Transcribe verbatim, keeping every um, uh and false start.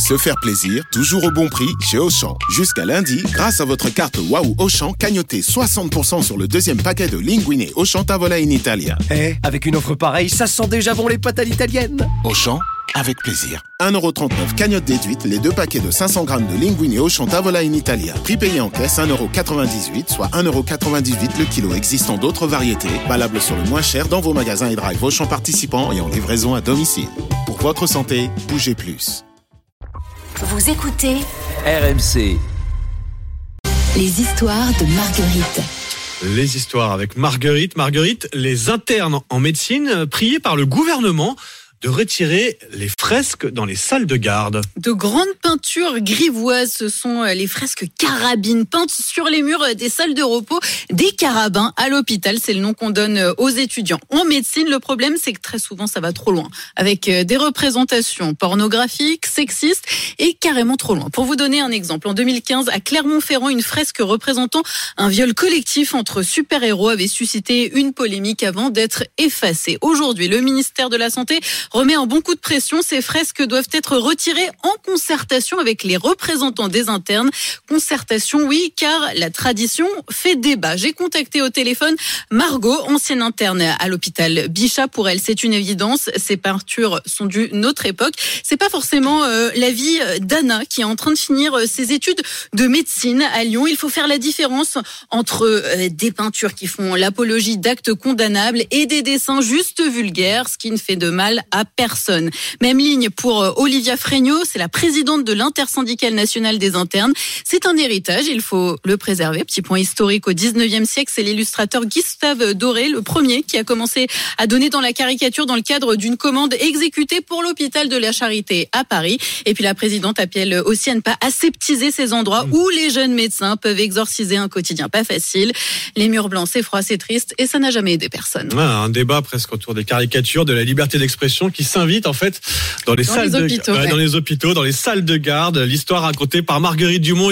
Se faire plaisir, toujours au bon prix chez Auchan. Jusqu'à lundi, grâce à votre carte Waouh Auchan, cagnotez soixante pour cent sur le deuxième paquet de Linguine Auchan Tavola in Italia. Eh, avec une offre pareille, ça sent déjà bon les pâtes à l'italienne. Auchan, avec plaisir. un euro trente-neuf cagnotte déduite, les deux paquets de cinq cents grammes de Linguine Auchan Tavola in Italia. Prix payé en caisse un euro quatre-vingt-dix-huit, soit un euro quatre-vingt-dix-huit le kilo. Existant d'autres variétés, valables sur le moins cher dans vos magasins et drive Auchan participants et en livraison à domicile. Pour votre santé, bougez plus. Vous écoutez R M C. Les histoires de Marguerite. Les histoires avec Marguerite. Marguerite, les internes en médecine priés par le gouvernement de retirer les fresques dans les salles de garde. De grandes peintures grivoises, ce sont les fresques carabines peintes sur les murs des salles de repos des carabins à l'hôpital. C'est le nom qu'on donne aux étudiants. En médecine, le problème, c'est que très souvent, ça va trop loin. Avec des représentations pornographiques, sexistes et carrément trop loin. Pour vous donner un exemple, en deux mille quinze, à Clermont-Ferrand, une fresque représentant un viol collectif entre super-héros avait suscité une polémique avant d'être effacée. Aujourd'hui, le ministère de la Santé remet un bon coup de pression. Ces fresques doivent être retirées en concertation avec les représentants des internes. Concertation, oui, car la tradition fait débat. J'ai contacté au téléphone Margot, ancienne interne à l'hôpital Bichat. Pour elle, c'est une évidence. Ces peintures sont d'une autre époque. C'est pas forcément euh, l'avis d'Anna, qui est en train de finir ses études de médecine à Lyon. Il faut faire la différence entre euh, des peintures qui font l'apologie d'actes condamnables et des dessins juste vulgaires, ce qui ne fait de mal à personne. Même ligne pour Olivia Fregnault, c'est la présidente de l'intersyndicale nationale des internes. C'est un héritage, il faut le préserver. Petit point historique, au dix-neuvième siècle, c'est l'illustrateur Gustave Doré, le premier qui a commencé à donner dans la caricature dans le cadre d'une commande exécutée pour l'hôpital de la Charité à Paris. Et puis la présidente appelle aussi à ne pas aseptiser ces endroits où les jeunes médecins peuvent exorciser un quotidien pas facile. Les murs blancs, c'est froid, c'est triste et ça n'a jamais aidé personne. Ah, un débat presque autour des caricatures, de la liberté d'expression qui s'invite en fait dans les dans salles les hôpitaux, de, ouais. dans les hôpitaux, dans les salles de garde. L'histoire racontée par Marguerite Dumont.